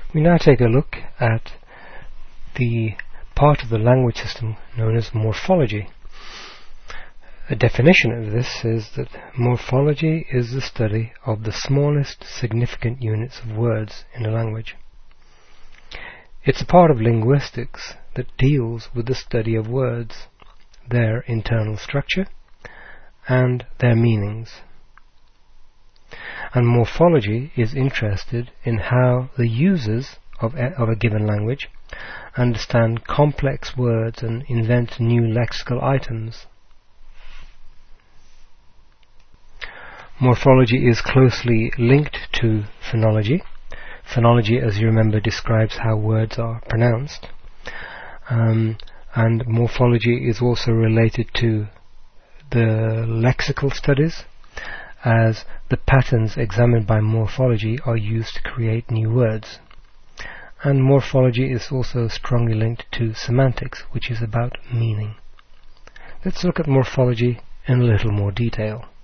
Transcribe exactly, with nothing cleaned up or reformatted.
We now take a look at the part of the language system known as morphology. A definition of this is that morphology is the study of the smallest significant units of words in a language. It's a part of linguistics that deals with the study of words, their internal structure, and their meanings. And morphology is interested in how the users of a, of a given language understand complex words and invent new lexical items. Morphology is closely linked to phonology. Phonology, as you remember, describes how words are pronounced. Um, and morphology is also related to the lexical studies, as the patterns examined by morphology are used to create new words. And morphology is also strongly linked to semantics, which is about meaning. Let's look at morphology in a little more detail.